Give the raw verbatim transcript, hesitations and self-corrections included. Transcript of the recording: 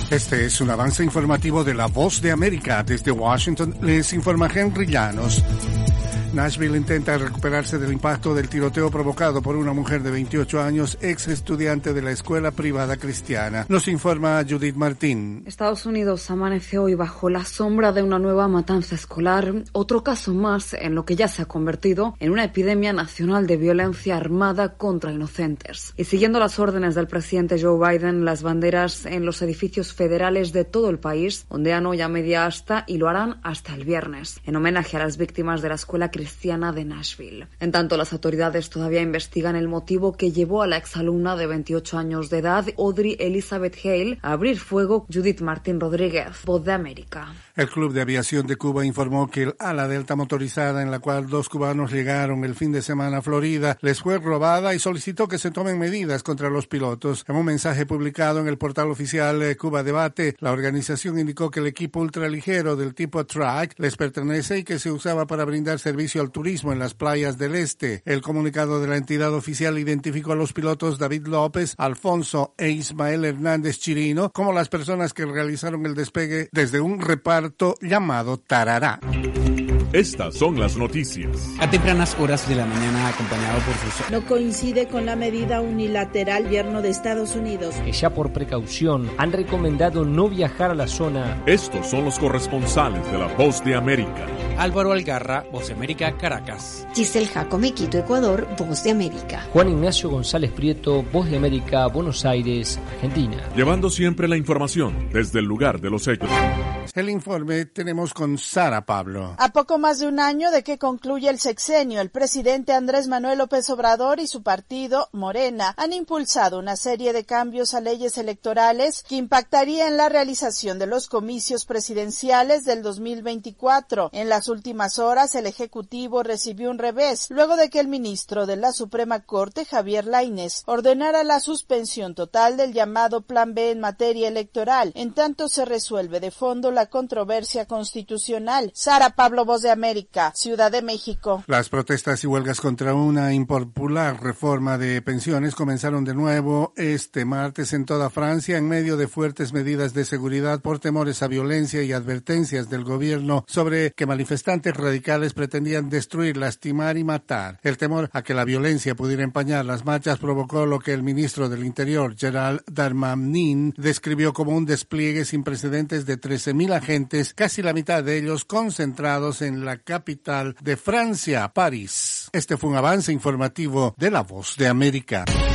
Este es un avance informativo de La Voz de América. Desde Washington les informa Henry Llanos. Nashville intenta recuperarse del impacto del tiroteo provocado por una mujer de veintiocho años, ex estudiante de la escuela privada cristiana. Nos informa Judith Martín. Estados Unidos amanece hoy bajo la sombra de una nueva matanza escolar, otro caso más en lo que ya se ha convertido en una epidemia nacional de violencia armada contra inocentes. Y siguiendo las órdenes del presidente Joe Biden, las banderas en los edificios federales de todo el país ondean hoy a media asta y lo harán hasta el viernes, en homenaje a las víctimas de la escuela cristiana cristiana de Nashville. En tanto, las autoridades todavía investigan el motivo que llevó a la exalumna de veintiocho años de edad, Audrey Elizabeth Hale, a abrir fuego. Judith Martín Rodríguez, Voz de América. El Club de Aviación de Cuba informó que el ala delta motorizada en la cual dos cubanos llegaron el fin de semana a Florida les fue robada y solicitó que se tomen medidas contra los pilotos. En un mensaje publicado en el portal oficial Cuba Debate, la organización indicó que el equipo ultraligero del tipo Track les pertenece y que se usaba para brindar servicio al turismo en las playas del este. El comunicado de la entidad oficial identificó a los pilotos David López, Alfonso e Ismael Hernández Chirino como las personas que realizaron el despegue desde un reparto llamado Tarará. Estas son las noticias. A tempranas horas de la mañana, acompañado por sus... No coincide con la medida unilateral del gobierno de Estados Unidos. Que ya por precaución han recomendado no viajar a la zona. Estos son los corresponsales de La Voz de América. Álvaro Algarra, Voz de América, Caracas. Giselle Jacome, Quito, Ecuador, Voz de América. Juan Ignacio González Prieto, Voz de América, Buenos Aires, Argentina. Llevando siempre la información desde el lugar de los hechos. El informe tenemos con Sara Pablo. A poco más de un año de que concluye el sexenio, el presidente Andrés Manuel López Obrador y su partido, Morena, han impulsado una serie de cambios a leyes electorales que impactarían la realización de los comicios presidenciales del dos mil veinticuatro. En las últimas horas, el Ejecutivo recibió un revés, luego de que el ministro de la Suprema Corte, Javier Lainez, ordenara la suspensión total del llamado Plan B en materia electoral, en tanto se resuelve de fondo la controversia constitucional. Sara Pablo, Voz de América, Ciudad de México. Las protestas y huelgas contra una impopular reforma de pensiones comenzaron de nuevo este martes en toda Francia en medio de fuertes medidas de seguridad por temores a violencia y advertencias del gobierno sobre que manifestantes radicales pretendían destruir, lastimar y matar. El temor a que la violencia pudiera empañar las marchas provocó lo que el ministro del Interior, Gérald Darmanin, describió como un despliegue sin precedentes de trece mil agentes, casi la mitad de ellos concentrados en la capital de Francia, París. Este fue un avance informativo de La Voz de América.